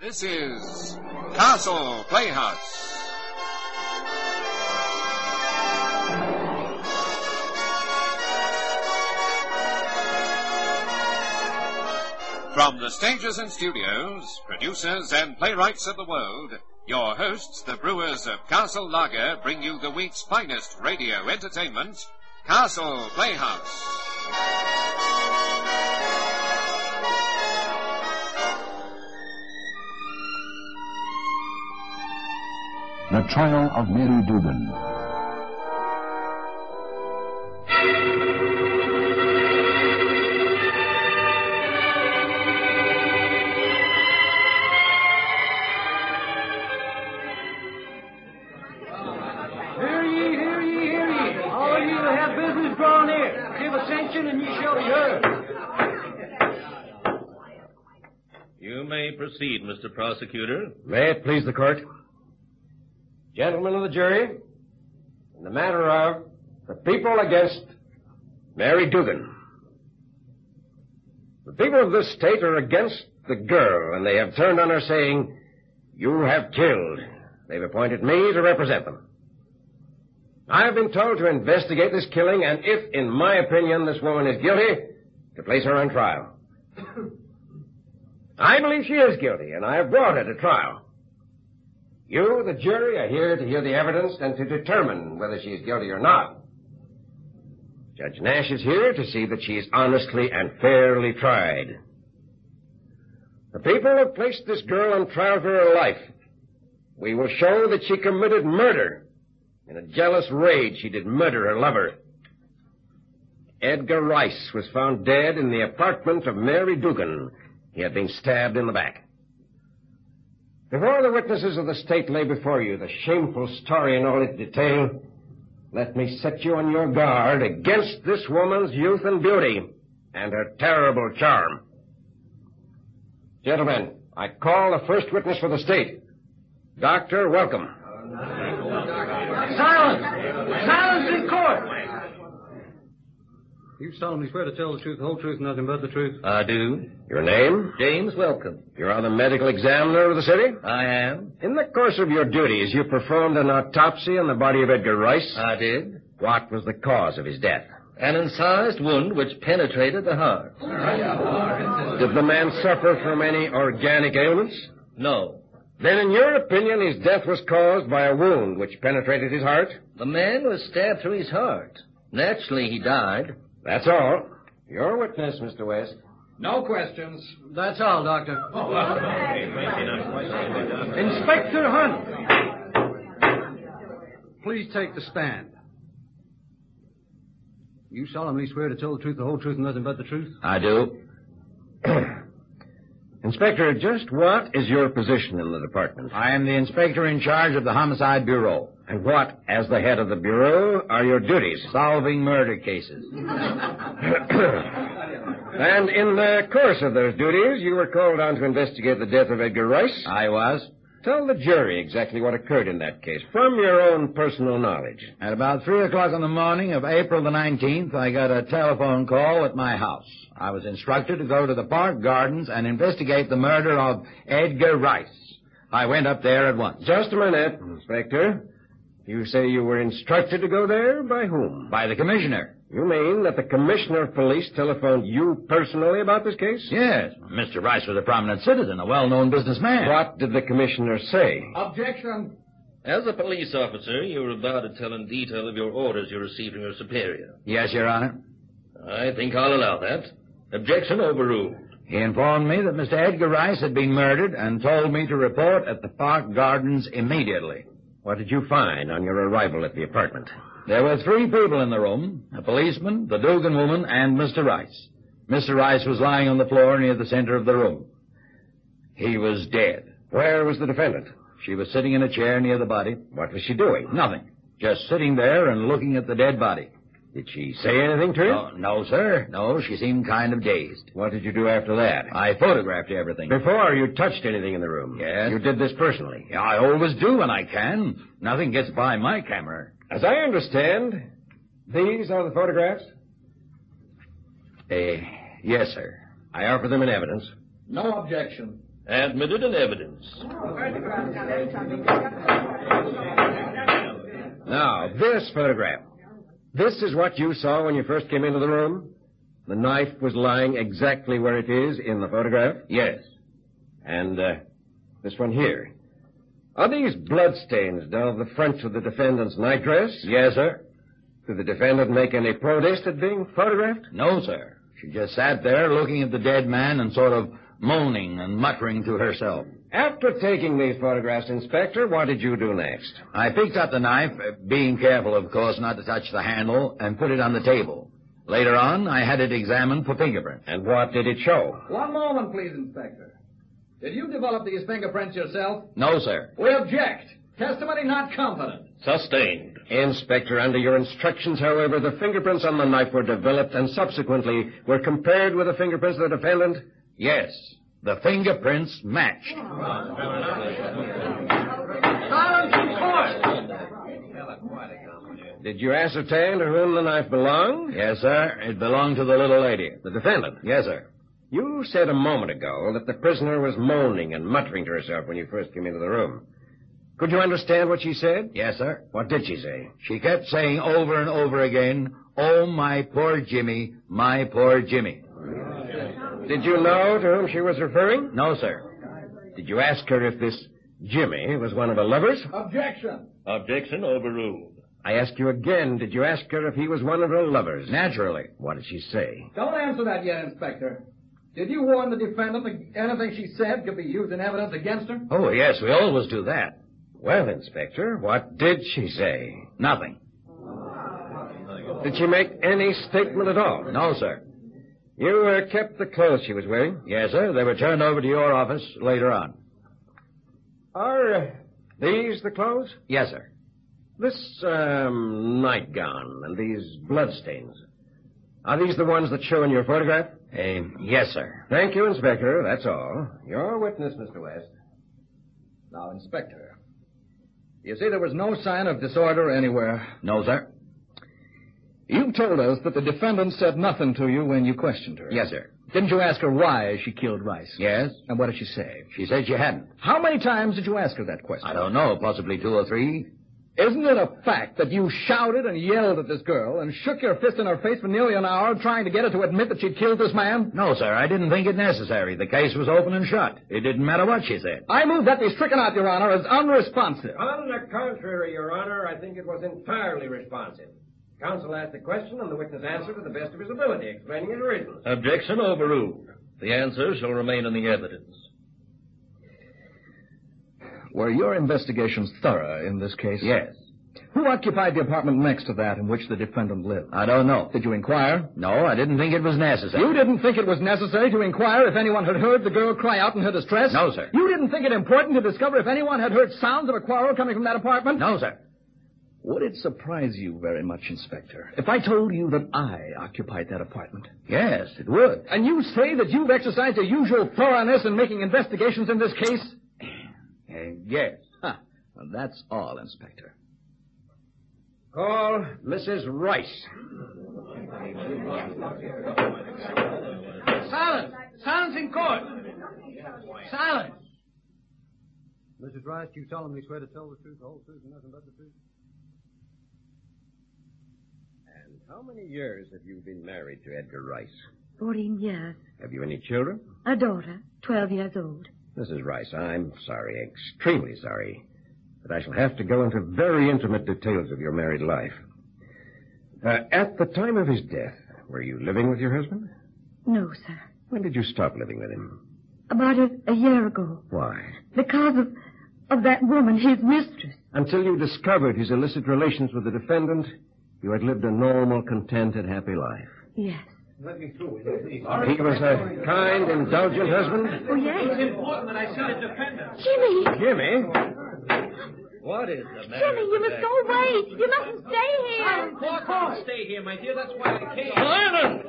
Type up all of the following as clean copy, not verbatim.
This is Castle Playhouse. From the stages and studios, producers and playwrights of the world, your hosts, the brewers of Castle Lager, bring you the week's finest radio entertainment, Castle Playhouse. The Trial of Mary Dugan. Hear ye. All of you that have business, draw near. Give attention and ye shall be heard. You may proceed, Mr. Prosecutor. May it please the court. Gentlemen of the jury, in the matter of the people against Mary Dugan. The people of this state are against the girl, and they have turned on her saying, "You have killed." They've appointed me to represent them. I have been told to investigate this killing, and if, in my opinion, this woman is guilty, to place her on trial. I believe she is guilty, and I have brought her to trial. You, the jury, are here to hear the evidence and to determine whether she is guilty or not. Judge Nash is here to see that she is honestly and fairly tried. The people have placed this girl on trial for her life. We will show that she committed murder. In a jealous rage, she did murder her lover. Edgar Rice was found dead in the apartment of Mary Dugan. He had been stabbed in the back. Before the witnesses of the state lay before you the shameful story in all its detail, let me set you on your guard against this woman's youth and beauty and her terrible charm. Gentlemen, I call the first witness for the state. Doctor, welcome. Silence! Silence in court! You solemnly swear to tell the truth, the whole truth, and nothing but the truth? I do. Your name? James Welcome. You are the medical examiner of the city? I am. In the course of your duties, you performed an autopsy on the body of Edgar Rice. I did. What was the cause of his death? An incised wound which penetrated the heart. Did the man suffer from any organic ailments? No. Then, in your opinion, his death was caused by a wound which penetrated his heart? The man was stabbed through his heart. Naturally, he died. That's all. Your witness, Mr. West. No questions. That's all, Doctor. Inspector Hunt. Please take the stand. You solemnly swear to tell the truth, the whole truth, and nothing but the truth? I do. Inspector, just what is your position in the department? I am the inspector in charge of the Homicide Bureau. And what, as the head of the Bureau, are your duties? Solving murder cases. And in the course of those duties, you were called on to investigate the death of Edgar Rice? I was. Tell the jury exactly what occurred in that case, from your own personal knowledge. At about 3 o'clock in the morning of April the 19th, I got a telephone call at my house. I was instructed to go to the Park Gardens and investigate the murder of Edgar Rice. I went up there at once. Just a minute, Inspector. You say you were instructed to go there? By whom? By the commissioner. You mean that the commissioner of police telephoned you personally about this case? Yes. Mr. Rice was a prominent citizen, a well-known businessman. What did the commissioner say? Objection. As a police officer, you were about to tell in detail of your orders you received from your superior. Yes, Your Honor. I think I'll allow that. Objection overruled. He informed me that Mr. Edgar Rice had been murdered and told me to report at the Park Gardens immediately. What did you find on your arrival at the apartment? There were 3 people in the room, a policeman, the Dugan woman, and Mr. Rice. Mr. Rice was lying on the floor near the center of the room. He was dead. Where was the defendant? She was sitting in a chair near the body. What was she doing? Nothing. Just sitting there and looking at the dead body. Did she say anything to you? No, sir. No, she seemed kind of dazed. What did you do after that? I photographed everything. Before you touched anything in the room? Yes. You did this personally? Yeah, I always do when I can. Nothing gets by my camera. As I understand, these are the photographs? Yes, sir. I offer them in evidence. No objection. Admitted in evidence. Now, this photograph. This is what you saw when you first came into the room? The knife was lying exactly where it is in the photograph? Yes. And, this one here. Are these bloodstains down the front of the defendant's nightdress? Yes, sir. Did the defendant make any protest at being photographed? No, sir. She just sat there looking at the dead man and sort of moaning and muttering to herself. After taking these photographs, Inspector, what did you do next? I picked up the knife, being careful, of course, not to touch the handle, and put it on the table. Later on, I had it examined for fingerprints. And what did it show? One moment, please, Inspector. Did you develop these fingerprints yourself? No, sir. We object. Testimony not competent. Sustained. Inspector, under your instructions, however, the fingerprints on the knife were developed and subsequently were compared with the fingerprints of the defendant? Yes. The fingerprints matched. Silence in court! Did you ascertain to whom the knife belonged? Yes, sir. It belonged to the little lady. The defendant? Yes, sir. You said a moment ago that the prisoner was moaning and muttering to herself when you first came into the room. Could you understand what she said? Yes, sir. What did she say? She kept saying over and over again, "Oh, my poor Jimmy, my poor Jimmy." Did you know to whom she was referring? No, sir. Did you ask her if this Jimmy was one of her lovers? Objection. Objection overruled. I ask you again, did you ask her if he was one of her lovers? Naturally. What did she say? Don't answer that yet, Inspector. Did you warn the defendant that anything she said could be used in evidence against her? Oh, yes, we always do that. Well, Inspector, what did she say? Nothing. Did she make any statement at all? No, sir. You kept the clothes she was wearing? Yes, sir. They were turned over to your office later on. Are these the clothes? Yes, sir. This nightgown and these bloodstains, are these the ones that show in your photograph? Yes, sir. Thank you, Inspector. That's all. Your witness, Mr. West. Now, Inspector, you see there was no sign of disorder anywhere. No, sir. You told us that the defendant said nothing to you when you questioned her. Yes, sir. Didn't you ask her why she killed Rice? Yes. And what did she say? She said she hadn't. How many times did you ask her that question? I don't know, possibly 2 or 3. Isn't it a fact that you shouted and yelled at this girl and shook your fist in her face for nearly an hour trying to get her to admit that she'd killed this man? No, sir, I didn't think it necessary. The case was open and shut. It didn't matter what she said. I move that be stricken out, Your Honor, as unresponsive. On the contrary, Your Honor, I think it was entirely responsive. Counsel asked the question, and the witness answered to the best of his ability, explaining his reasons. Objection overruled. The answer shall remain in the evidence. Were your investigations thorough in this case? Yes. Who occupied the apartment next to that in which the defendant lived? I don't know. Did you inquire? No, I didn't think it was necessary. You didn't think it was necessary to inquire if anyone had heard the girl cry out in her distress? No, sir. You didn't think it important to discover if anyone had heard sounds of a quarrel coming from that apartment? No, sir. Would it surprise you very much, Inspector, if I told you that I occupied that apartment? Yes, it would. And you say that you've exercised your usual thoroughness in making investigations in this case? Yes. Huh. Well, that's all, Inspector. Call Mrs. Rice. Silence! Silence in court! Silence! Mrs. Rice, do you solemnly swear to tell the truth, the whole truth, and nothing but the truth? And how many years have you been married to Edgar Rice? 14 years. Have you any children? A daughter, 12 years old. Mrs. Rice, I'm sorry, extremely sorry, but I shall have to go into very intimate details of your married life. At the time of his death, were you living with your husband? No, sir. When did you stop living with him? About a year ago. Why? Because of that woman, his mistress. Until you discovered his illicit relations with the defendant, you had lived a normal, contented, happy life. Yes. He was a kind, indulgent husband? Oh, yes. It's important that I see the defendant. Jimmy! Jimmy? What is the matter? Jimmy, you must go away. You mustn't stay here. Court can't stay here, my dear. That's why I came. Silence!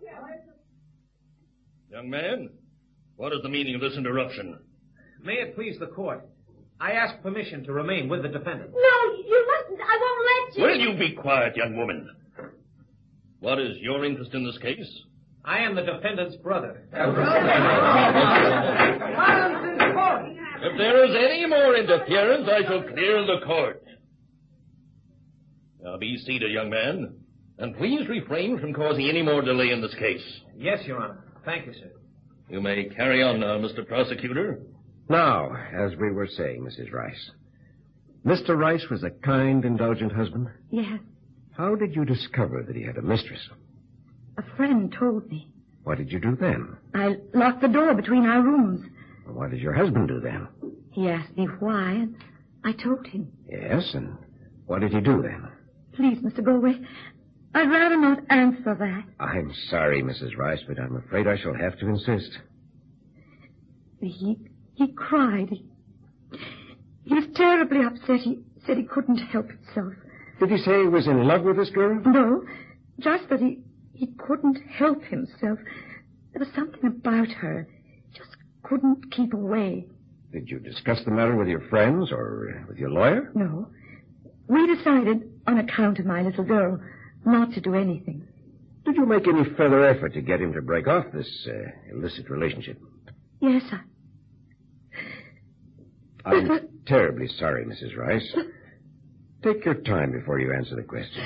Young man, what is the meaning of this interruption? May it please the court, I ask permission to remain with the defendant. No, you mustn't. I won't let you. Will you be quiet, young woman? What is your interest in this case? I am the defendant's brother. Silence in If there is any more interference, I shall clear the court. Now be seated, young man. And please refrain from causing any more delay in this case. Yes, Your Honor. Thank you, sir. You may carry on now, Mr. Prosecutor. Now, as we were saying, Mrs. Rice, Mr. Rice was a kind, indulgent husband? Yes. How did you discover that he had a mistress? A friend told me. What did you do then? I locked the door between our rooms. Well, what did your husband do then? He asked me why, and I told him. Yes, and what did he do then? Please, Mr. Galway, I'd rather not answer that. I'm sorry, Mrs. Rice, but I'm afraid I shall have to insist. He cried. He was terribly upset. He said he couldn't help himself. Did he say he was in love with this girl? No, just that he couldn't help himself. There was something about her. He just couldn't keep away. Did you discuss the matter with your friends or with your lawyer? No. We decided, on account of my little girl, not to do anything. Did you make any further effort to get him to break off this illicit relationship? Yes, I'm terribly sorry, Mrs. Rice. Take your time before you answer the question.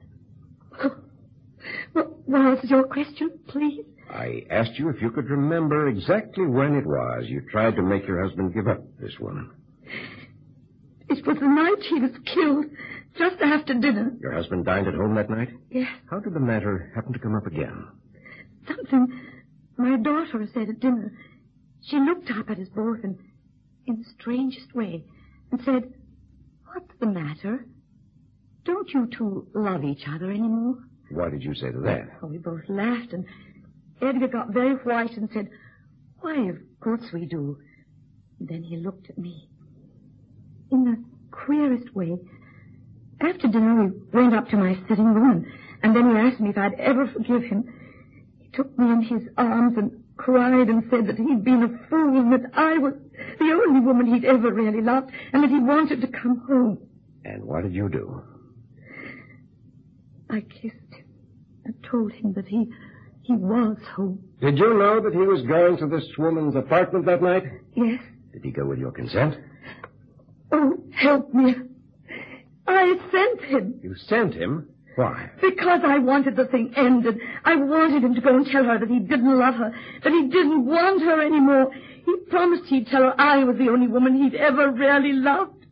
What was your question, please? I asked you if you could remember exactly when it was you tried to make your husband give up this woman. It was the night he was killed, just after dinner. Your husband dined at home that night? Yes. How did the matter happen to come up again? Something my daughter said at dinner. She looked up at us both and, in the strangest way, and said, "What's the matter? Don't you two love each other anymore?" What did you say to that? Oh, we both laughed, and Edgar got very white and said, "Why, of course we do." And then he looked at me. In the queerest way. After dinner, we went up to my sitting room, and then he asked me if I'd ever forgive him. He took me in his arms and cried and said that he'd been a fool and that I was the only woman he'd ever really loved and that he wanted to come home. And what did you do? I kissed him and told him that he was home. Did you know that he was going to this woman's apartment that night? Yes. Did he go with your consent? Oh, help me. I sent him. You sent him? Why? Because I wanted the thing ended. I wanted him to go and tell her that he didn't love her, that he didn't want her anymore. He promised he'd tell her I was the only woman he'd ever really loved.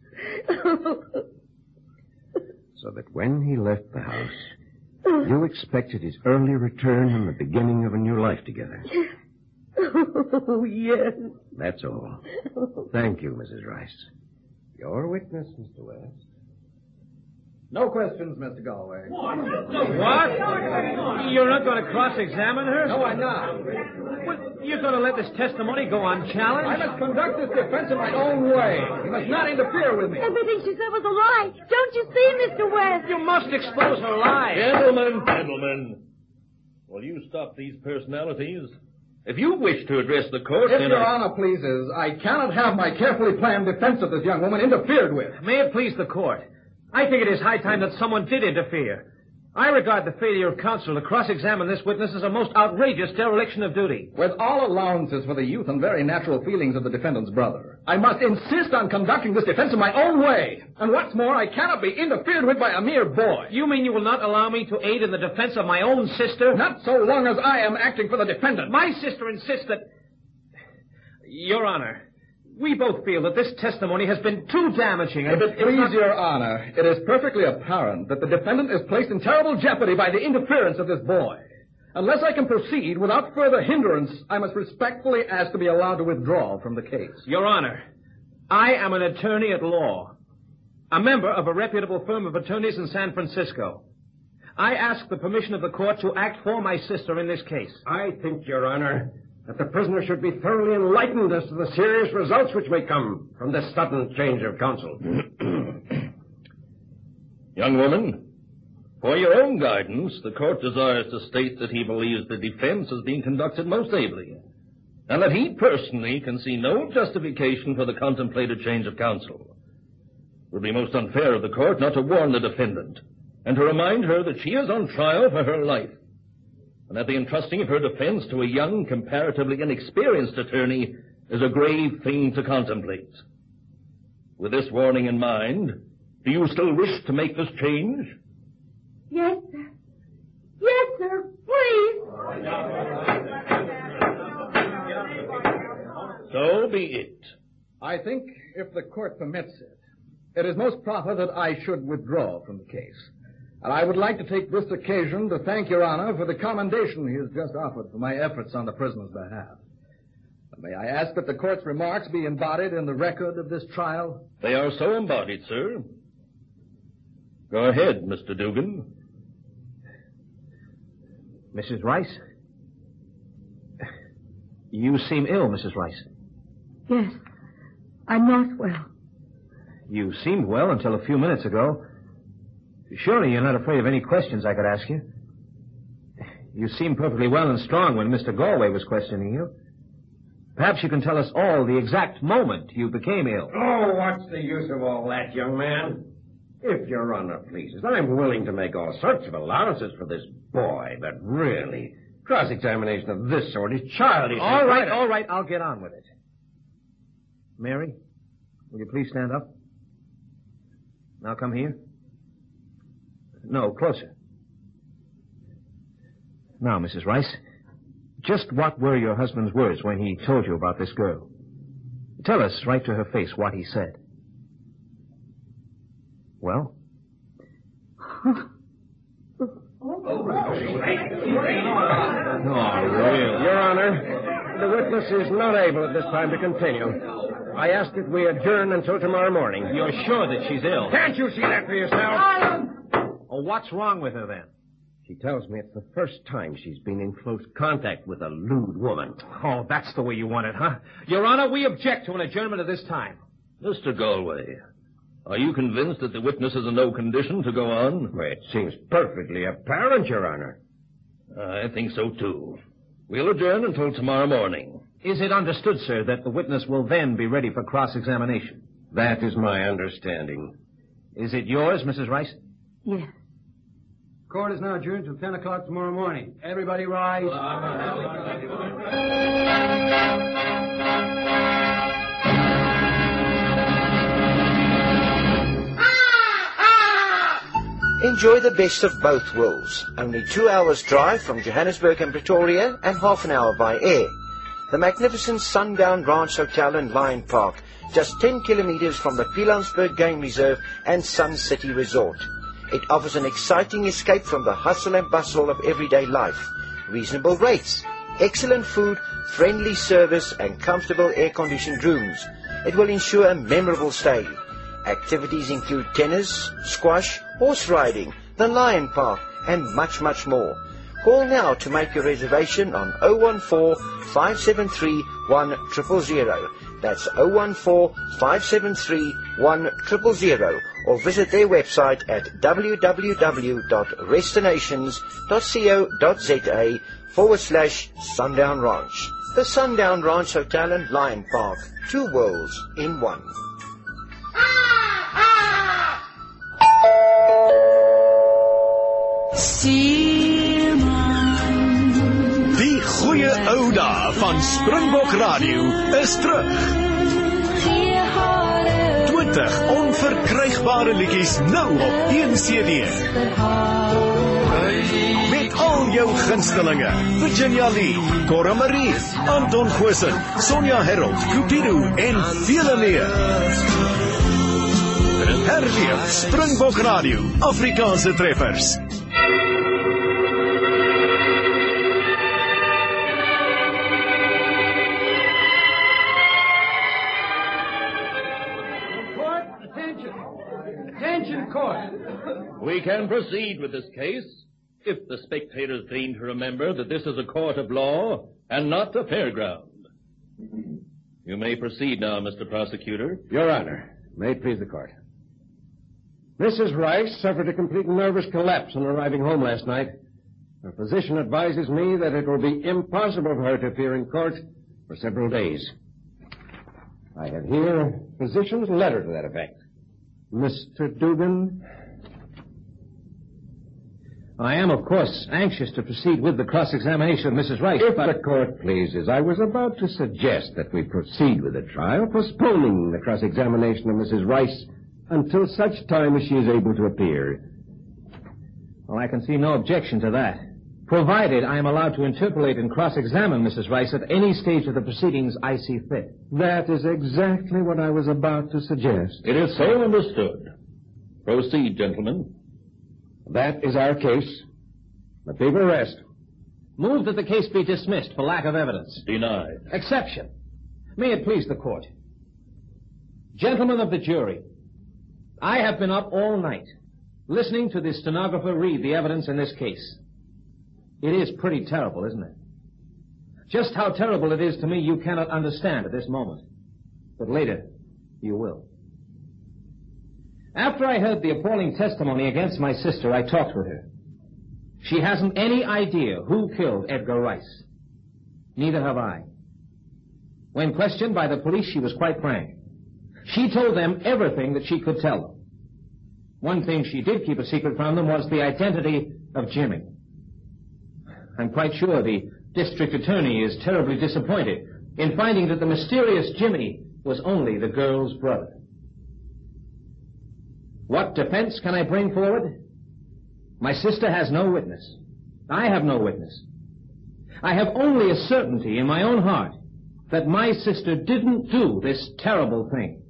So that when he left the house, you expected his early return and the beginning of a new life together. Yes. Oh, yes. That's all. Thank you, Mrs. Rice. Your witness, Mr. West. No questions, Mr. Galway. What? You're not going to cross-examine her? No, I'm not. What, you're going to let this testimony go unchallenged? I must conduct this defense in my own way. You must not interfere with me. Everything she said was a lie. Don't you see, Mr. West? You must expose her lies. Gentlemen. Will you stop these personalities? If you wish to address the court, If then Your Honor pleases, I cannot have my carefully planned defense of this young woman interfered with. May it please the court, I think it is high time that someone did interfere. I regard the failure of counsel to cross-examine this witness as a most outrageous dereliction of duty. With all allowances for the youth and very natural feelings of the defendant's brother, I must insist on conducting this defense in my own way. And what's more, I cannot be interfered with by a mere boy. You mean you will not allow me to aid in the defense of my own sister? Not so long as I am acting for the defendant. My sister insists that... Your Honor, we both feel that this testimony has been too damaging. If it please Your Honor, it is perfectly apparent that the defendant is placed in terrible jeopardy by the interference of this boy. Unless I can proceed without further hindrance, I must respectfully ask to be allowed to withdraw from the case. Your Honor, I am an attorney at law, a member of a reputable firm of attorneys in San Francisco. I ask the permission of the court to act for my sister in this case. I think, Your Honor, that the prisoner should be thoroughly enlightened as to the serious results which may come from this sudden change of counsel. Young woman, for your own guidance, the court desires to state that he believes the defense is being conducted most ably, and that he personally can see no justification for the contemplated change of counsel. It would be most unfair of the court not to warn the defendant, and to remind her that she is on trial for her life, and that the entrusting of her defense to a young, comparatively inexperienced attorney is a grave thing to contemplate. With this warning in mind, do you still wish to make this change? Yes, sir. Yes, sir. Please. So be it. I think, if the court permits it, it is most proper that I should withdraw from the case. And I would like to take this occasion to thank Your Honor for the commendation he has just offered for my efforts on the prisoner's behalf. May I ask that the court's remarks be embodied in the record of this trial? They are so embodied, sir. Go ahead, Mr. Dugan. Mrs. Rice? You seem ill, Mrs. Rice. Yes, I'm not well. You seemed well until a few minutes ago. Surely you're not afraid of any questions I could ask you. You seemed perfectly well and strong when Mr. Galway was questioning you. Perhaps you can tell us all the exact moment you became ill. Oh, what's the use of all that, young man? If Your Honor pleases, I'm willing to make all sorts of allowances for this boy, but really, cross-examination of this sort is childish. All right, I'll get on with it. Mary, will you please stand up? Now come here. No, closer. Now, Mrs. Rice, just what were your husband's words when he told you about this girl? Tell us right to her face what he said. Well? Oh, really? Your Honor, the witness is not able at this time to continue. I ask that we adjourn until tomorrow morning. You're sure that she's ill? Can't you see that for yourself? Oh, what's wrong with her then? She tells me it's the first time she's been in close contact with a lewd woman. Oh, that's the way you want it, huh? Your Honor, we object to an adjournment of this time. Mr. Galway, are you convinced that the witness is in no condition to go on? Well, it seems perfectly apparent, Your Honor. I think so, too. We'll adjourn until tomorrow morning. Is it understood, sir, that the witness will then be ready for cross-examination? That is my understanding. Is it yours, Mrs. Rice? Yes. Court is now adjourned till 10 o'clock tomorrow morning. Everybody rise. Enjoy the best of both worlds. Only 2 hours drive from Johannesburg and Pretoria and half an hour by air. The magnificent Sundown Ranch Hotel and Lion Park, just 10 kilometers from the Pilanesberg Game Reserve and Sun City Resort. It offers an exciting escape from the hustle and bustle of everyday life. Reasonable rates, excellent food, friendly service, and comfortable air-conditioned rooms. It will ensure a memorable stay. Activities include tennis, squash, horse riding, the Lion Park, and much, much more. Call now to make your reservation on 014-573-1000. That's 014-573-1000, or visit their website at www.restinations.co.za/Sundown Ranch. The Sundown Ranch Hotel and Lion Park. 2 worlds in one. Die goeie ou dae van Springbok Radio is terug. 20 onverkrygbare liedjies nou op 1 CD. Met al jou gunstelinge: Virginia Lee, Cora Marie, Anton Goosen, Sonja Herold, Cupido en vele meer. Herleef Springbok Radio, Afrikaanse treffers. We can proceed with this case if the spectators deign to remember that this is a court of law and not a fairground. You may proceed now, Mr. Prosecutor. Your Honor, may it please the court. Mrs. Rice suffered a complete nervous collapse on arriving home last night. Her physician advises me that it will be impossible for her to appear in court for several days. I have here a physician's letter to that effect. Mr. Dugan? I am, of course, anxious to proceed with the cross-examination of Mrs. Rice, If but... the court pleases, I was about to suggest that we proceed with the trial, postponing the cross-examination of Mrs. Rice until such time as she is able to appear. Well, I can see no objection to that, provided I am allowed to interpolate and cross-examine Mrs. Rice at any stage of the proceedings I see fit. That is exactly what I was about to suggest. It is so understood. Proceed, gentlemen. That is our case. The people rest. Move that the case be dismissed for lack of evidence. Denied. Exception. May it please the court. Gentlemen of the jury, I have been up all night listening to the stenographer read the evidence in this case. It is pretty terrible, isn't it? Just how terrible it is to me you cannot understand at this moment. But later, you will. After I heard the appalling testimony against my sister, I talked with her. She hasn't any idea who killed Edgar Rice. Neither have I. When questioned by the police, she was quite frank. She told them everything that she could tell them. One thing she did keep a secret from them was the identity of Jimmy. I'm quite sure the district attorney is terribly disappointed in finding that the mysterious Jimmy was only the girl's brother. What defense can I bring forward? My sister has no witness. I have no witness. I have only a certainty in my own heart that my sister didn't do this terrible thing.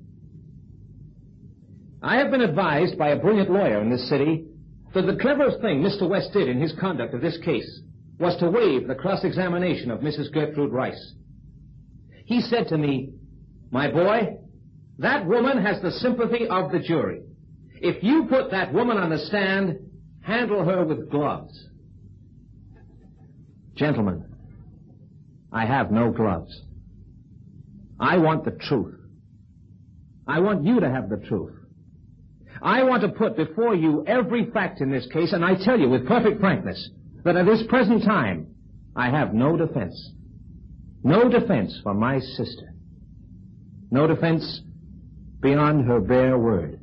I have been advised by a brilliant lawyer in this city that the cleverest thing Mr. West did in his conduct of this case was to waive the cross-examination of Mrs. Gertrude Rice. He said to me, "My boy, that woman has the sympathy of the jury. If you put that woman on the stand, handle her with gloves." Gentlemen, I have no gloves. I want the truth. I want you to have the truth. I want to put before you every fact in this case, and I tell you with perfect frankness that at this present time, I have no defense. No defense for my sister. No defense beyond her bare word.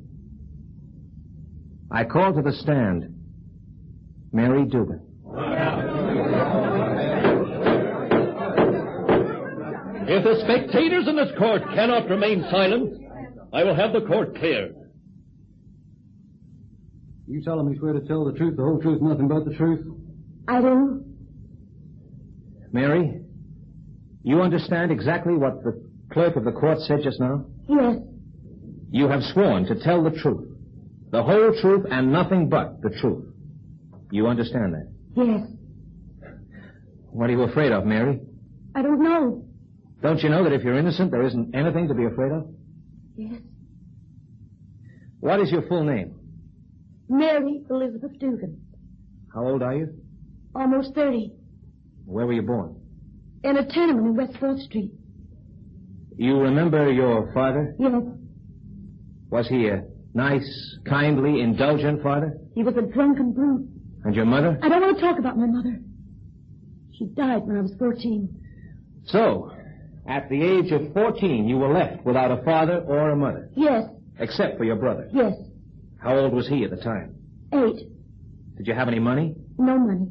I call to the stand Mary Dugan. If the spectators in this court cannot remain silent, I will have the court cleared. You solemnly swear to tell the truth, the whole truth, nothing but the truth? I do. Mary, you understand exactly what the clerk of the court said just now? Yes. You have sworn to tell the truth, the whole truth, and nothing but the truth. You understand that? Yes. What are you afraid of, Mary? I don't know. Don't you know that if you're innocent, there isn't anything to be afraid of? Yes. What is your full name? Mary Elizabeth Dugan. How old are you? Almost 30. Where were you born? In a tenement in West 4th Street. You remember your father? Yes. Was he a nice, kindly, indulgent father? He was a drunken brute. And your mother? I don't want to talk about my mother. She died when I was 14. So, at the age of 14, you were left without a father or a mother? Yes. Except for your brother? Yes. How old was he at the time? 8. Did you have any money? No money.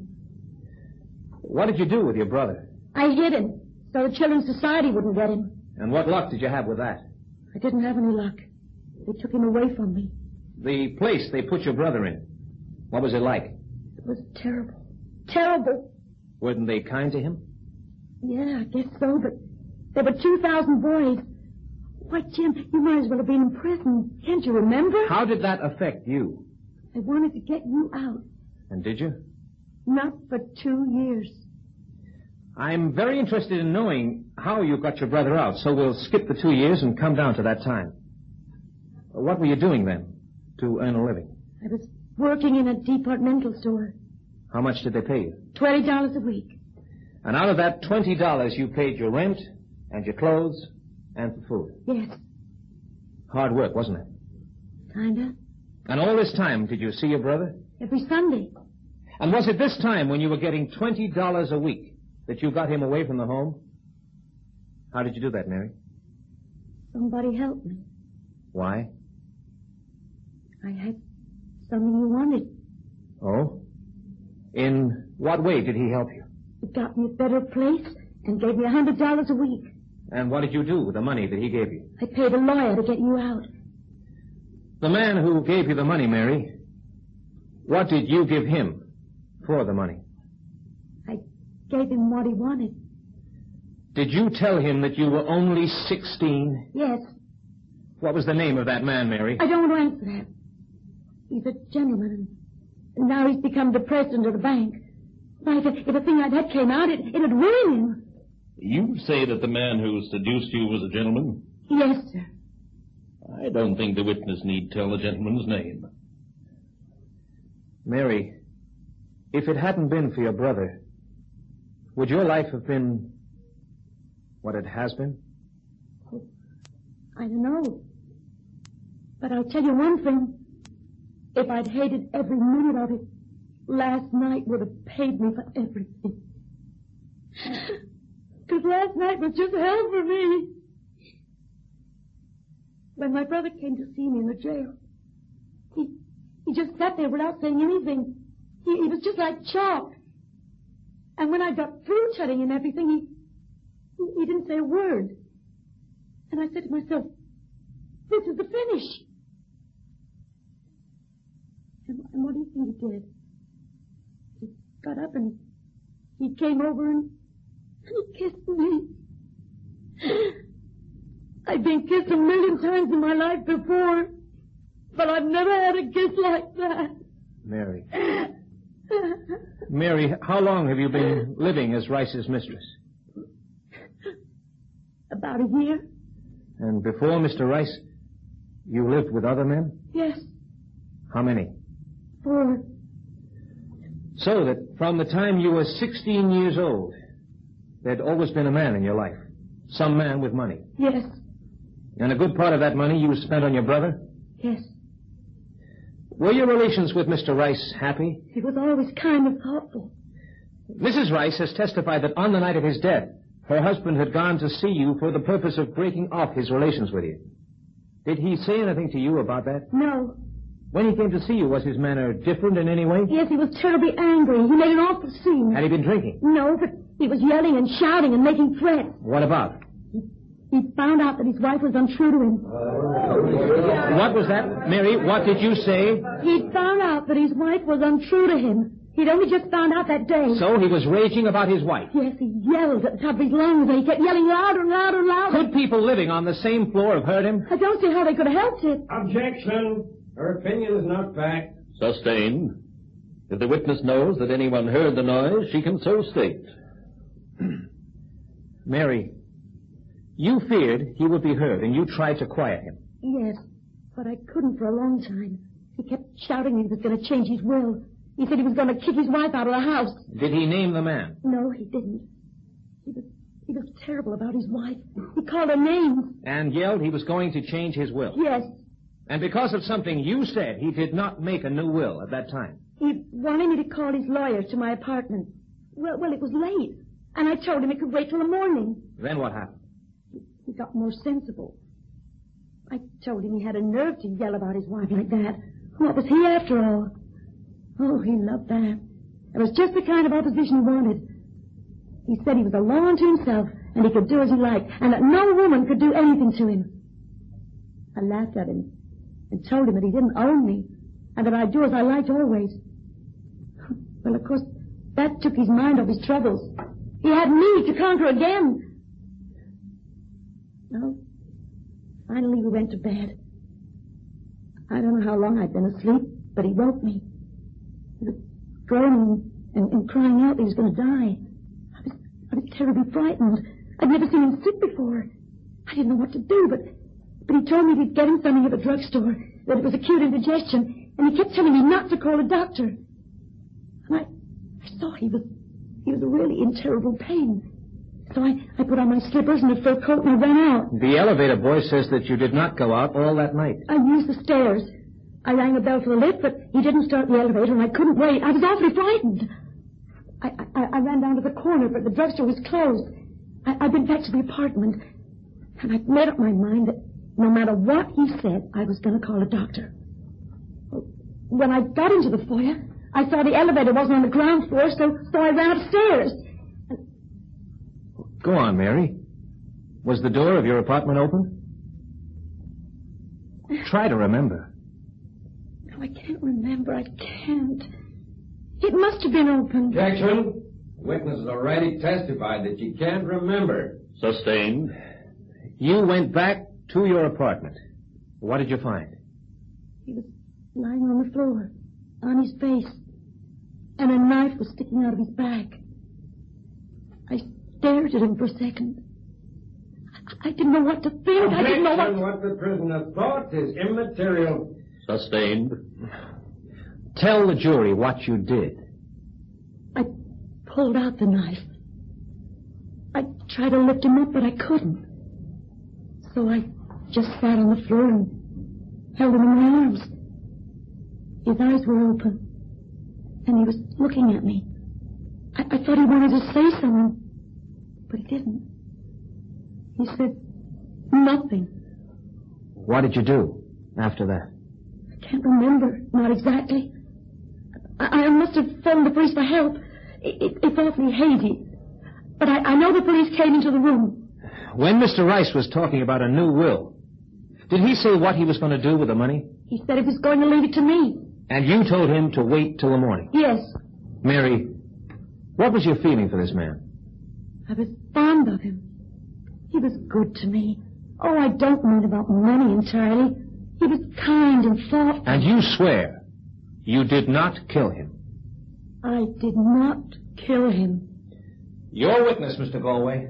What did you do with your brother? I hid him, so the Children's Society wouldn't get him. And what luck did you have with that? I didn't have any luck. They took him away from me. The place they put your brother in, what was it like? It was terrible. Terrible. Weren't they kind to him? Yeah, I guess so, but there were 2,000 boys. Why, Jim, you might as well have been in prison. Can't you remember? How did that affect you? I wanted to get you out. And did you? Not for 2 years. I'm very interested in knowing how you got your brother out, so we'll skip the 2 years and come down to that time. What were you doing then to earn a living? I was working in a departmental store. How much did they pay you? $20 a week. And out of that $20, you paid your rent and your clothes and for food? Yes. Hard work, wasn't it? Kinda. And all this time, did you see your brother? Every Sunday. And was it this time when you were getting $20 a week that you got him away from the home? How did you do that, Mary? Somebody helped me. Why? I had something you wanted. Oh? In what way did he help you? He got me a better place and gave me $100 a week. And what did you do with the money that he gave you? I paid a lawyer to get you out. The man who gave you the money, Mary, what did you give him for the money? I gave him what he wanted. Did you tell him that you were only 16? Yes. What was the name of that man, Mary? I don't want to answer that. He's a gentleman, and now he's become the president of the bank. Why, if a thing like that came out, it'd ruin him. You say that the man who seduced you was a gentleman? Yes, sir. I don't think the witness need tell the gentleman's name. Mary, if it hadn't been for your brother, would your life have been what it has been? Oh, I don't know. But I'll tell you one thing. If I'd hated every minute of it, last night would have paid me for everything. Because last night was just hell for me. When my brother came to see me in the jail, he just sat there without saying anything. He was just like chalk. And when I got through telling him everything, he didn't say a word. And I said to myself, this is the finish. And what do you think he did? He got up and he came over and he kissed me. I've been kissed 1,000,000 times in my life before, but I've never had a kiss like that. Mary. Mary, how long have you been living as Rice's mistress? About a year. And before Mr. Rice, you lived with other men? Yes. How many? 4. So that from the time you were 16 years old, there'd always been a man in your life. Some man with money. Yes. And a good part of that money you spent on your brother? Yes. Were your relations with Mr. Rice happy? He was always kind and thoughtful. Mrs. Rice has testified that on the night of his death, her husband had gone to see you for the purpose of breaking off his relations with you. Did he say anything to you about that? No. When he came to see you, was his manner different in any way? Yes, he was terribly angry. He made an awful scene. Had he been drinking? No, but he was yelling and shouting and making threats. What about? He found out that his wife was untrue to him. What was that? Mary, what did you say? He found out that his wife was untrue to him. He'd only just found out that day. So he was raging about his wife? Yes, he yelled at the top of his lungs, and he kept yelling louder and louder and louder. Could people living on the same floor have heard him? I don't see how they could have helped it. Objection. Her opinion is not fact. Sustained. If the witness knows that anyone heard the noise, she can so state. Mary, you feared he would be heard, and you tried to quiet him. Yes, but I couldn't for a long time. He kept shouting he was going to change his will. He said he was going to kick his wife out of the house. Did he name the man? No, he didn't. He was terrible about his wife. He called her names. And yelled he was going to change his will. Yes. And because of something you said, he did not make a new will at that time. He wanted me to call his lawyer to my apartment. Well, it was late. And I told him it could wait till the morning. Then what happened? He got more sensible. I told him he had a nerve to yell about his wife like that. What was he after all? Oh, he loved that. It was just the kind of opposition he wanted. He said he was a law unto himself, and he could do as he liked, and that no woman could do anything to him. I laughed at him and told him that he didn't own me, and that I'd do as I liked always. Well, of course, that took his mind off his troubles. He had me to conquer again. No. Finally, we went to bed. I don't know how long I'd been asleep, but he woke me. He was groaning and crying out that he was going to die. I was terribly frightened. I'd never seen him sick before. I didn't know what to do, but he told me he'd get him something at the drugstore, that it was acute indigestion, and he kept telling me not to call a doctor. And I saw he was really in terrible pain. So I put on my slippers and a fur coat and I ran out. The elevator boy says that you did not go out all that night. I used the stairs. I rang the bell for the lift, but he didn't start the elevator and I couldn't wait. I was awfully frightened. I ran down to the corner, but the drugstore was closed. I went back to the apartment, and I made up my mind that no matter what he said, I was going to call a doctor. When I got into the foyer, I saw the elevator wasn't on the ground floor, so I ran upstairs. Go on, Mary. Was the door of your apartment open? Try to remember. No, I can't remember. I can't. It must have been open. Objection. Witness has already testified that she can't remember. Sustained. You went back to your apartment. What did you find? He was lying on the floor, on his face, and a knife was sticking out of his back. I stared at him for a second. I didn't know what to think. I didn't know what the prisoner thought is immaterial. Sustained. Tell the jury what you did. I pulled out the knife. I tried to lift him up, but I couldn't. So I just sat on the floor and held him in my arms. His eyes were open, and he was looking at me. I thought he wanted to say something, but he didn't. He said nothing. What did you do after that? I can't remember, not exactly. I must have phoned the police for help. It's awfully hazy. But I know the police came into the room. When Mr. Rice was talking about a new will, did he say what he was going to do with the money? He said he was going to leave it to me. And you told him to wait till the morning? Yes. Mary, what was your feeling for this man? I was fond of him. He was good to me. Oh, I don't mean about money entirely. He was kind and thoughtful. And you swear you did not kill him? I did not kill him. Your witness, Mr. Galway.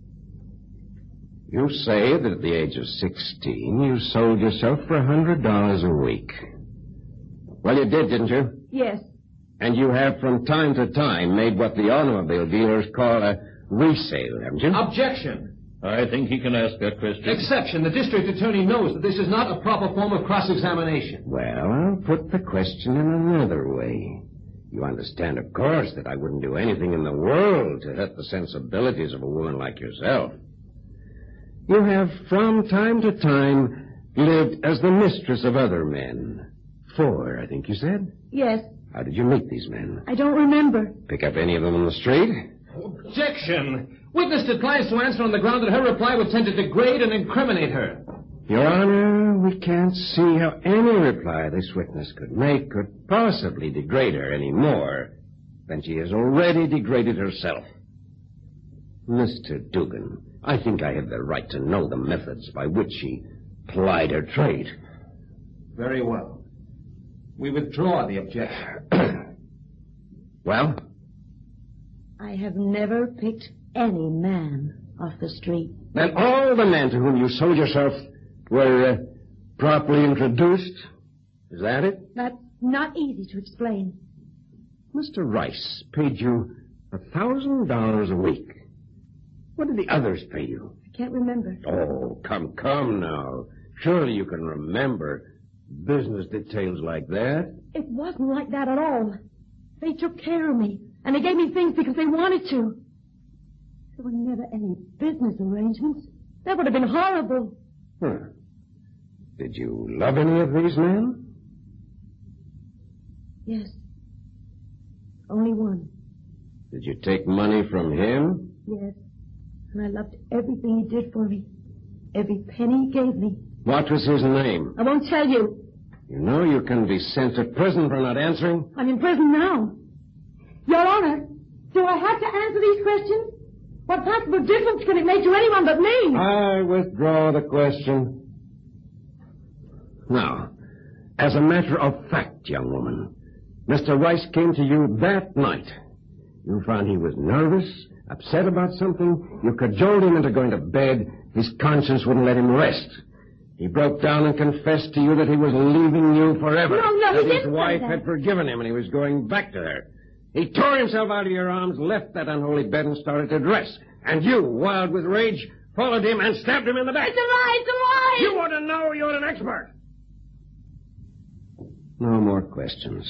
You say that at the age of 16, you sold yourself for $100 a week. Well, you did, didn't you? Yes. And you have from time to time made what the automobile dealers call a resale, haven't you? Objection. I think he can ask that question. Exception. The district attorney knows that this is not a proper form of cross-examination. Well, I'll put the question in another way. You understand, of course, that I wouldn't do anything in the world to hurt the sensibilities of a woman like yourself. You have, from time to time, lived as the mistress of other men. 4, I think you said? Yes. How did you meet these men? I don't remember. Pick up any of them on the street? Objection. Witness declines to answer on the ground that her reply would tend to degrade and incriminate her. Your Honor, we can't see how any reply this witness could make could possibly degrade her any more than she has already degraded herself. Mr. Dugan, I think I have the right to know the methods by which she plied her trade. Very well. We withdraw the objection. Well? I have never picked any man off the street. Then all the men to whom you sold yourself were properly introduced? Is that it? That's not easy to explain. Mr. Rice paid you $1,000 a week. What did the others pay you? I can't remember. Oh, come now. Surely you can remember business details like that. It wasn't like that at all. They took care of me, and they gave me things because they wanted to. There were never any business arrangements. That would have been horrible. Huh. Did you love any of these men? Yes. Only one. Did you take money from him? Yes. And I loved everything he did for me. Every penny he gave me. What was his name? I won't tell you. You know you can be sent to prison for not answering. I'm in prison now. Your Honor, do I have to answer these questions? What possible difference can it make to anyone but me? I withdraw the question. Now, as a matter of fact, young woman, Mr. Rice came to you that night. You found he was nervous, upset about something. You cajoled him into going to bed. His conscience wouldn't let him rest. He broke down and confessed to you that he was leaving you forever. No, that he didn't his wife say that. had forgiven him and he was going back to her. He tore himself out of your arms, left that unholy bed, and started to dress. And you, wild with rage, followed him and stabbed him in the back. It's a lie! It's a lie! You ought to know. You're an expert. No more questions.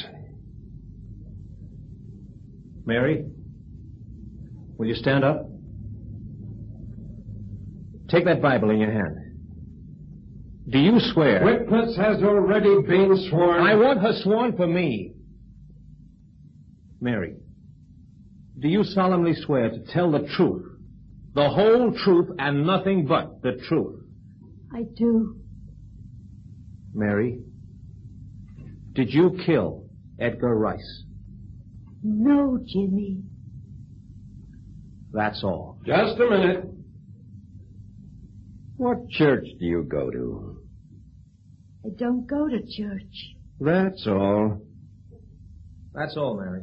Mary, will you stand up? Take that Bible in your hand. Do you swear? Witness has already been sworn. I want her sworn for me. Mary, do you solemnly swear to tell the truth, the whole truth, and nothing but the truth? I do. Mary, did you kill Edgar Rice? No, Jimmy. That's all. Just a minute. What church do you go to? I don't go to church. That's all. That's all, Mary.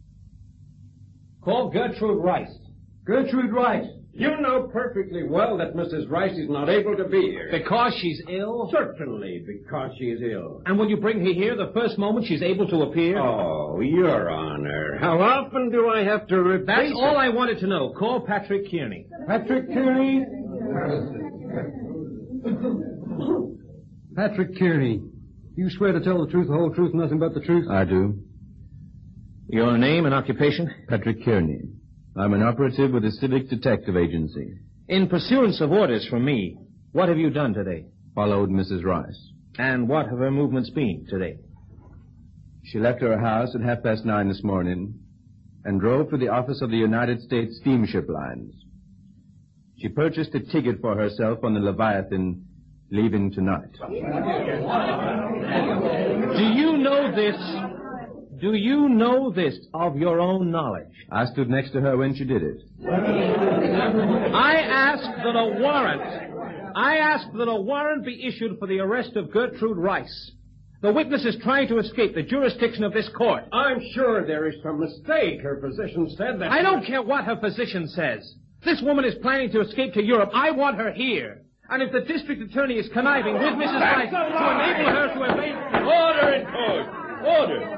Call Gertrude Rice. Gertrude Rice. You know perfectly well that Mrs. Rice is not able to be here. Because she's ill? Certainly, because she is ill. And will you bring her here the first moment she's able to appear? Oh, Your Honor. How often do I have to repeat That's all I wanted to know. Call Patrick Kearney. Patrick Kearney? Patrick Kearney. You swear to tell the truth, the whole truth, and nothing but the truth? I do. Your name and occupation? Patrick Kearney. I'm an operative with the Civic Detective Agency. In pursuance of orders from me, what have you done today? Followed Mrs. Rice. And what have her movements been today? She left her house at 9:30 this morning and drove to the office of the United States Steamship Lines. She purchased a ticket for herself on the Leviathan, leaving tonight. Do you know this? Do you know this of your own knowledge? I stood next to her when she did it. I ask that a warrant be issued for the arrest of Gertrude Rice. The witness is trying to escape the jurisdiction of this court. I'm sure there is some mistake. Her physician said that... I don't care what her physician says. This woman is planning to escape to Europe. I want her here. And if the district attorney is conniving with Mrs. Rice to enable her to evade... Order in court. Order.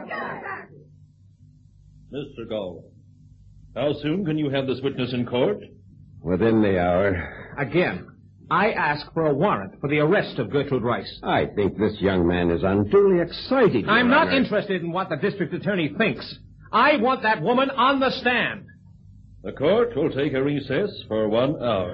Mr. Galway, how soon can you have this witness in court? Within the hour. Again, I ask for a warrant for the arrest of Gertrude Rice. I think this young man is unduly excited. I'm not interested in what the district attorney thinks. I want that woman on the stand. The court will take a recess for 1 hour.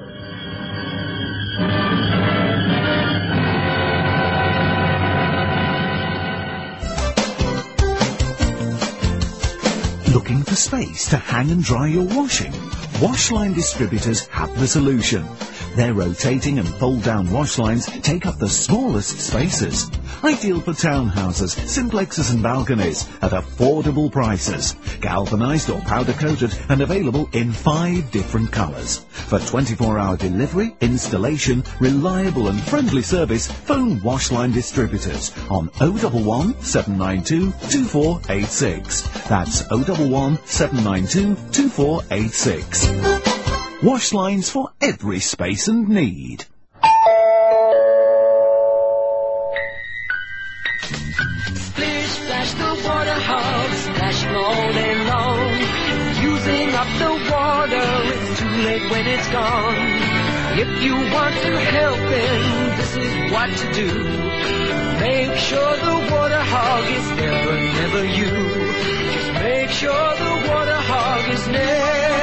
Looking for space to hang and dry your washing? Washline Distributors have the solution. Their rotating and fold-down wash lines take up the smallest spaces. Ideal for townhouses, simplexes and balconies at affordable prices. Galvanized or powder-coated and available in 5 different colors. For 24-hour delivery, installation, reliable and friendly service, phone Washline Distributors on 011 792 2486. That's 011 792 2486. Wash lines for every space and need. Splish, splash, the water hog, splashing all day long. Using up the water, it's too late when it's gone. If you want to help him, this is what to do. Make sure the water hog is never you. Just make sure the water hog is never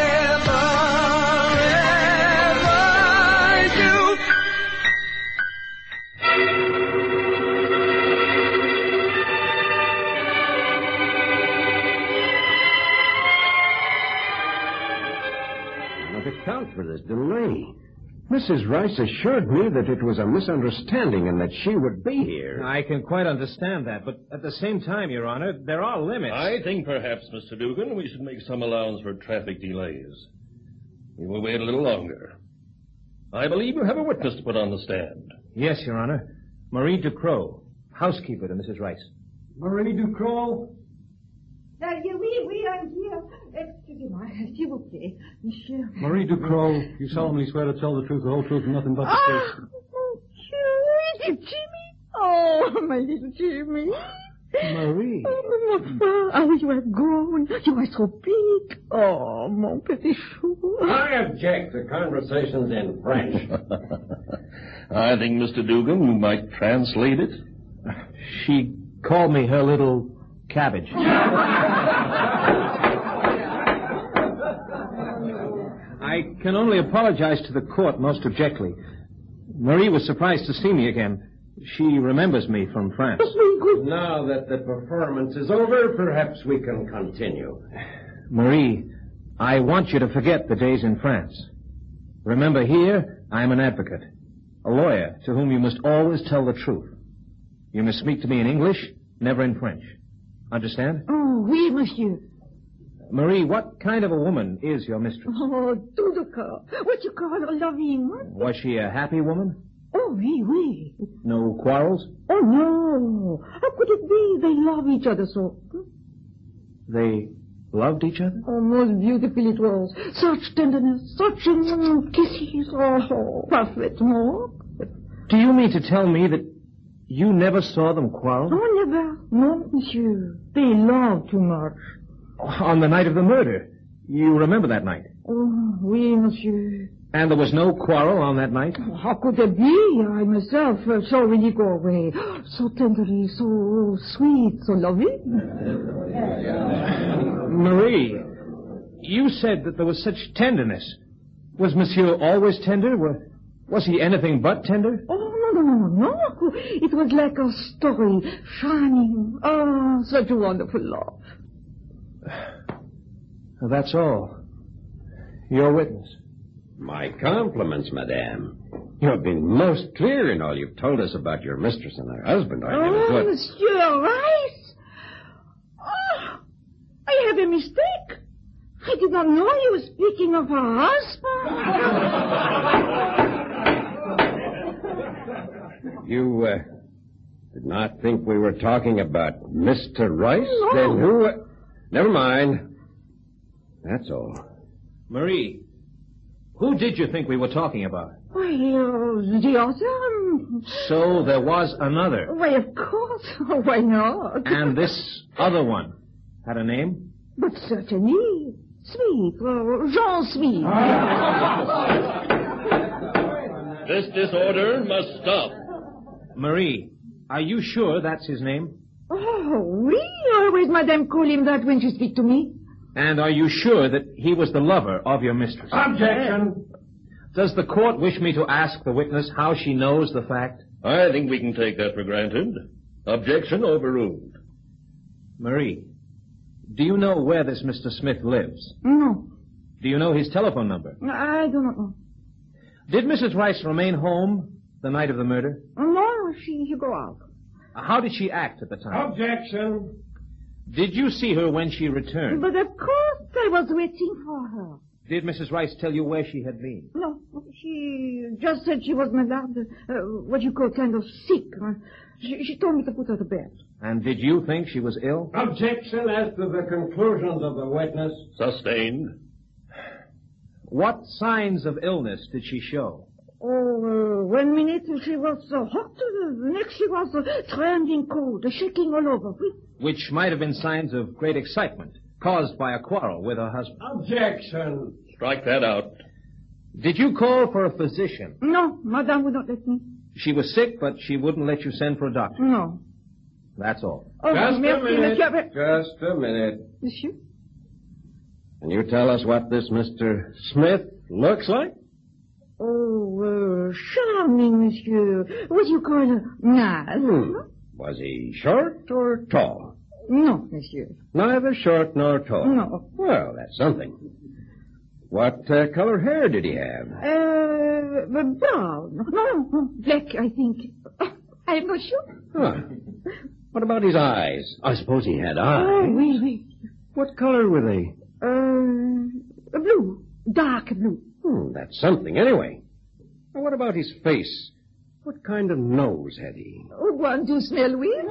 account for this delay. Mrs. Rice assured me that it was a misunderstanding and that she would be here. I can quite understand that, but at the same time, Your Honor, there are limits. I think perhaps, Mr. Dugan, we should make some allowance for traffic delays. We will wait a little longer. I believe you have a witness to put on the stand. Yes, Your Honor. Marie Ducrot, housekeeper to Mrs. Rice. Marie Ducrot? Oui, I'm here. Excusez-moi, s'il vous plaît, monsieur. Marie Ducrot, you solemnly swear to tell the truth, the whole truth, and nothing but the truth. Monsieur, Jimmy. Oh, my little Jimmy. Marie. Oh, mon frère, how you have grown. You are so big. Oh, mon petit chou. I object to conversations in French. I think, Mr. Dugan, you might translate it. She called me her little cabbage. I can only apologize to the court most abjectly. Marie was surprised to see me again. She remembers me from France. Now that the performance is over, perhaps we can continue. Marie, I want you to forget the days in France. Remember, here, I am an advocate, a lawyer to whom you must always tell the truth. You must speak to me in English, never in French. Understand? Oh, oui, monsieur. Marie, what kind of a woman is your mistress? Oh, tout de cas. What you call her loving? Was she a happy woman? Oh, oui, oui. No quarrels? Oh, no. How could it be? They love each other so. They loved each other? Oh, most beautiful it was. Such tenderness, such kisses. Oh, parfaitement. Do you mean to tell me that you never saw them quarrel? Oh, never. No, monsieur. They love too much. On the night of the murder. You remember that night? Oh, oui, monsieur. And there was no quarrel on that night? How could there be? I myself saw Willie go away. So tenderly, so sweet, so loving. Marie, you said that there was such tenderness. Was Monsieur always tender? Was he anything but tender? Oh, no. It was like a story, shining. Oh, such a wonderful love. That's all. Your witness. My compliments, madame. You have been most clear in all you've told us about your mistress and her husband. I never thought... Monsieur Rice! Oh, I have a mistake. I did not know you were speaking of her husband. You, did not think we were talking about Mr. Rice? No. Then who... Never mind. That's all. Marie, who did you think we were talking about? Why, the other. So there was another. Why, of course. Why not? And this other one had a name? But certainly. Smith. Jean Smith. This disorder must stop. Marie, are you sure that's his name? Oh, oui. Always Madame call him that when she speak to me. And are you sure that he was the lover of your mistress? Objection! Does the court wish me to ask the witness how she knows the fact? I think we can take that for granted. Objection overruled. Marie, do you know where this Mr. Smith lives? No. Do you know his telephone number? I do not know. Did Mrs. Rice remain home the night of the murder? No, she go out. How did she act at the time? Objection! Did you see her when she returned? But of course I was waiting for her. Did Mrs. Rice tell you where she had been? No, she just said she was malade, what you call kind of sick. She told me to put her to bed. And did you think she was ill? Objection as to the conclusions of the witness. Sustained. What signs of illness did she show? Oh, 1 minute she was so hot, the next she was trembling cold, shaking all over. Which might have been signs of great excitement caused by a quarrel with her husband. Objection! Strike that out. Did you call for a physician? No, Madame would not let me. She was sick, but she wouldn't let you send for a doctor? No. That's all. Oh, Just merci, a minute. monsieur. Just a minute. Monsieur? Can you tell us what this Mr. Smith looks like? Oh, charming, monsieur. What do you call her? Nice. Was he short or tall? No, monsieur. Neither short nor tall. No. Well, that's something. What color hair did he have? Brown. No, black, I think. I'm not sure. Huh. What about his eyes? I suppose he had eyes. Oh, oui. What color were they? Blue. Dark blue. That's something, anyway. Now, what about his face? What kind of nose had he? One to smell with.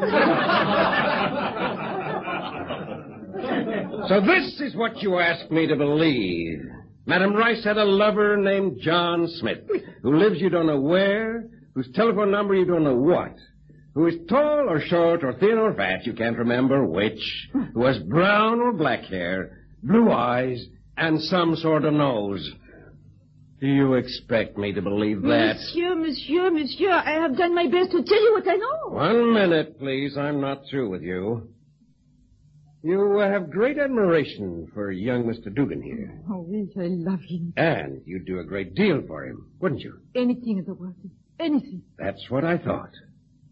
So this is what you asked me to believe. Madame Rice had a lover named John Smith, who lives you don't know where, whose telephone number you don't know what, who is tall or short or thin or fat, you can't remember which, who has brown or black hair, blue eyes, and some sort of nose. Do you expect me to believe that? Monsieur, I have done my best to tell you what I know. 1 minute, please. I'm not through with you. You have great admiration for young Mr. Dugan here. Oh, yes, I love him. And you'd do a great deal for him, wouldn't you? Anything in the world. Anything. That's what I thought.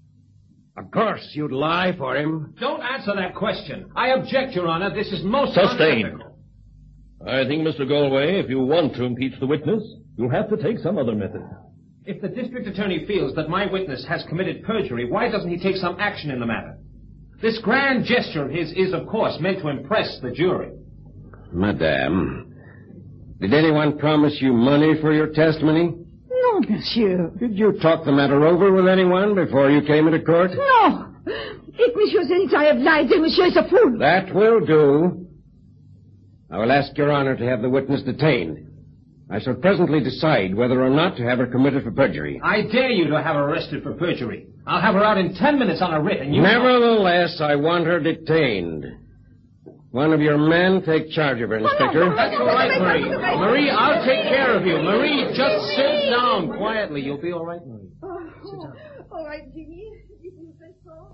Of course, you'd lie for him. Don't answer that question. I object, Your Honor. This is most Sustained. unethical. I think, Mr. Galway, if you want to impeach the witness, you'll have to take some other method. If the district attorney feels that my witness has committed perjury, why doesn't he take some action in the matter? This grand gesture of his is, of course, meant to impress the jury. Madame, did anyone promise you money for your testimony? No, monsieur. Did you talk the matter over with anyone before you came into court? No. If monsieur thinks I have lied, then monsieur is a fool. That will do. I will ask Your Honor to have the witness detained. I shall presently decide whether or not to have her committed for perjury. I dare you to have her arrested for perjury. I'll have her out in 10 minutes on a writ, and you... Nevertheless, I want her detained. One of your men take charge of her, Inspector. That's all right, Marie. Marie, I'll take care of you. Marie, just sit down quietly. You'll be all right, Marie. Sit down. All right, Jimmy. If you say so.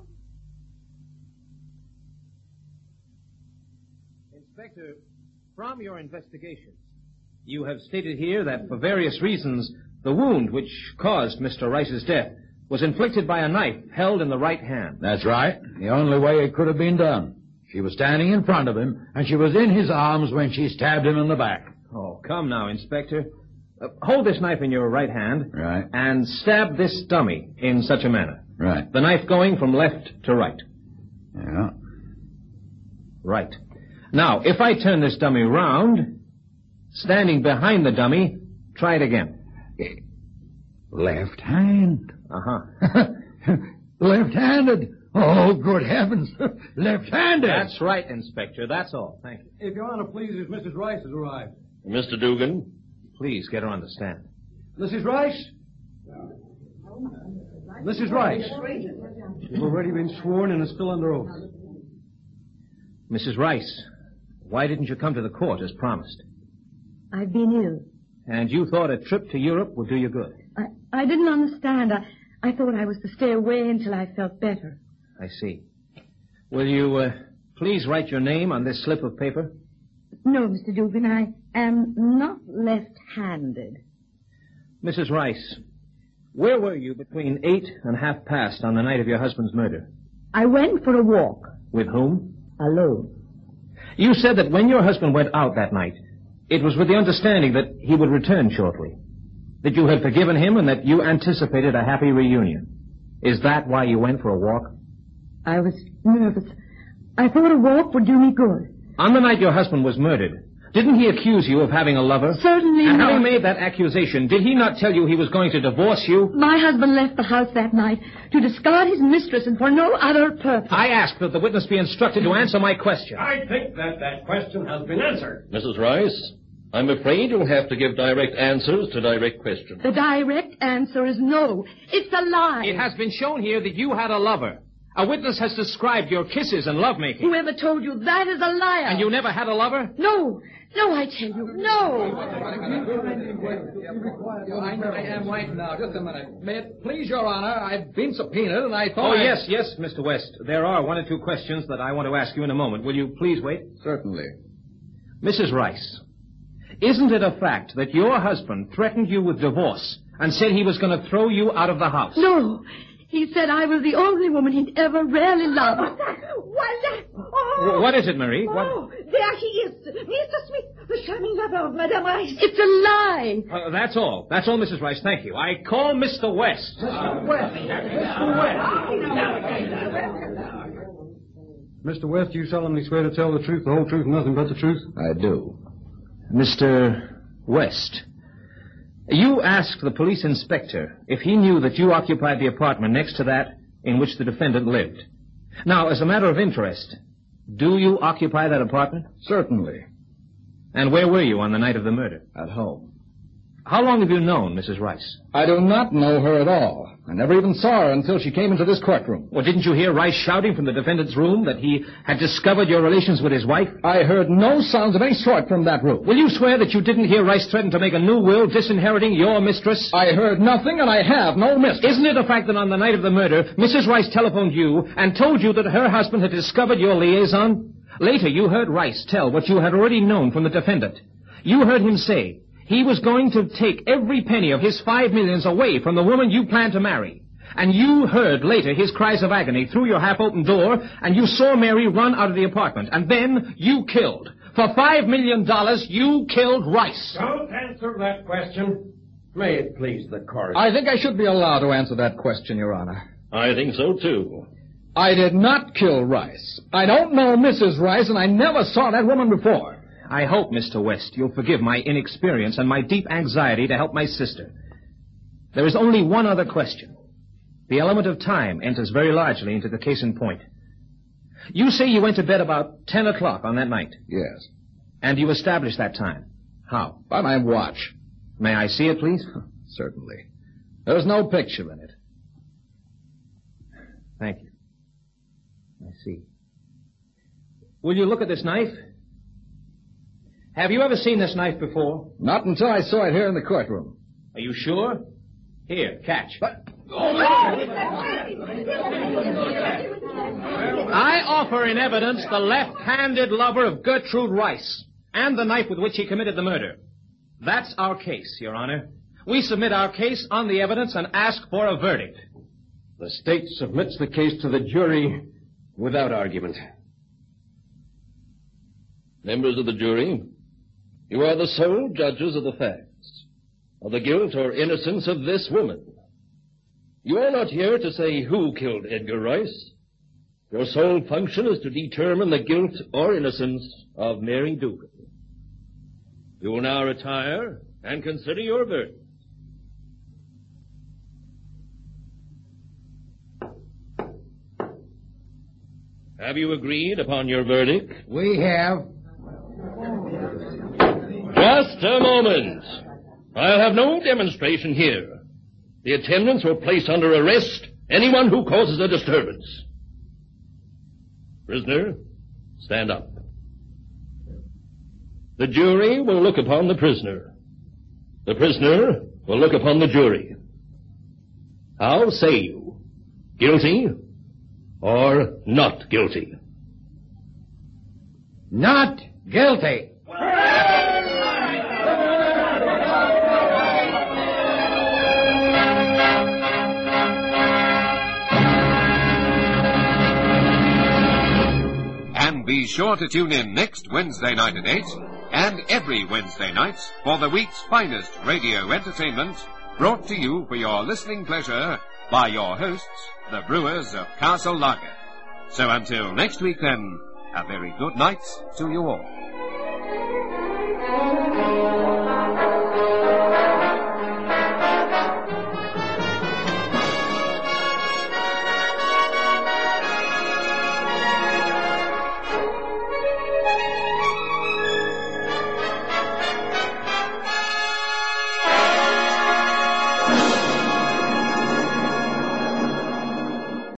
Inspector, from your investigations, you have stated here that for various reasons, the wound which caused Mr. Rice's death was inflicted by a knife held in the right hand. That's right. The only way it could have been done. She was standing in front of him, and she was in his arms when she stabbed him in the back. Oh, come now, Inspector. Hold this knife in your right hand. Right. And stab this dummy in such a manner. Right. The knife going from left to right. Yeah. Right. Now, if I turn this dummy round, standing behind the dummy, try it again. Left hand. Uh-huh. Left-handed. Oh, good heavens. Left-handed. That's right, Inspector. That's all. Thank you. If Your Honor pleases, Mrs. Rice has arrived. Mr. Dugan? Please get her on the stand. Mrs. Rice? Mrs. Rice. You've already been sworn and are still under oath. Mrs. Rice, why didn't you come to the court as promised? I've been ill. And you thought a trip to Europe would do you good? I didn't understand. I thought I was to stay away until I felt better. I see. Will you please write your name on this slip of paper? No, Mr. Dugan, I am not left-handed. Mrs. Rice, where were you between 8 and past on the night of your husband's murder? I went for a walk. With whom? Alone. You said that when your husband went out that night, it was with the understanding that he would return shortly, that you had forgiven him and that you anticipated a happy reunion. Is that why you went for a walk? I was nervous. I thought a walk would do me good. On the night your husband was murdered, didn't he accuse you of having a lover? Certainly and not. Having made that accusation, did he not tell you he was going to divorce you? My husband left the house that night to discard his mistress and for no other purpose. I ask that the witness be instructed to answer my question. I think that question has been answered. Mrs. Rice, I'm afraid you'll have to give direct answers to direct questions. The direct answer is no. It's a lie. It has been shown here that you had a lover. A witness has described your kisses and lovemaking. Whoever told you that is a liar. And you never had a lover? No. No, I tell you, no. I am right now. Just a minute. May it please Your Honor, I've been subpoenaed and I thought... Oh, yes, Mr. West. There are 1 or 2 questions that I want to ask you in a moment. Will you please wait? Certainly. Mrs. Rice, isn't it a fact that your husband threatened you with divorce and said he was going to throw you out of the house? No. He said I was the only woman he'd ever really loved. What is it, Marie? Oh, there he is. Mr. Smith, the charming lover of Madame Rice. It's a lie. That's all. That's all, Mrs. Rice. Thank you. I call Mr. West. Mr. West, you solemnly swear to tell the truth, the whole truth, and nothing but the truth? I do. Mr. West, you asked the police inspector if he knew that you occupied the apartment next to that in which the defendant lived. Now, as a matter of interest, do you occupy that apartment? Certainly. And where were you on the night of the murder? At home. How long have you known Mrs. Rice? I do not know her at all. I never even saw her until she came into this courtroom. Well, didn't you hear Rice shouting from the defendant's room that he had discovered your relations with his wife? I heard no sounds of any sort from that room. Will you swear that you didn't hear Rice threaten to make a new will disinheriting your mistress? I heard nothing, and I have no mistress. Isn't it a fact that on the night of the murder, Mrs. Rice telephoned you and told you that her husband had discovered your liaison? Later, you heard Rice tell what you had already known from the defendant. You heard him say he was going to take every penny of his $5 million away from the woman you planned to marry. And you heard later his cries of agony through your half-open door, and you saw Mary run out of the apartment. And then you killed. For $5 million, you killed Rice. Don't answer that question. May it please the court. I think I should be allowed to answer that question, Your Honor. I think so, too. I did not kill Rice. I don't know Mrs. Rice, and I never saw that woman before. I hope, Mr. West, you'll forgive my inexperience and my deep anxiety to help my sister. There is only one other question. The element of time enters very largely into the case in point. You say you went to bed about 10 o'clock on that night. Yes. And you established that time. How? By my watch. May I see it, please? Certainly. There's no picture in it. Thank you. I see. Will you look at this knife? Have you ever seen this knife before? Not until I saw it here in the courtroom. Are you sure? Here, catch. I offer in evidence the left-handed lover of Gertrude Rice and the knife with which he committed the murder. That's our case, Your Honor. We submit our case on the evidence and ask for a verdict. The state submits the case to the jury without argument. Members of the jury, you are the sole judges of the facts, of the guilt or innocence of this woman. You are not here to say who killed Edgar Rice. Your sole function is to determine the guilt or innocence of Mary Dugan. You will now retire and consider your verdict. Have you agreed upon your verdict? We have. Just a moment. I'll have no demonstration here. The attendants will place under arrest anyone who causes a disturbance. Prisoner, stand up. The jury will look upon the prisoner. The prisoner will look upon the jury. How say you? Guilty or not guilty? Not guilty. And be sure to tune in next Wednesday night at 8 and every Wednesday night for the week's finest radio entertainment brought to you for your listening pleasure by your hosts, the Brewers of Castle Lager. So until next week then, a very good night to you all.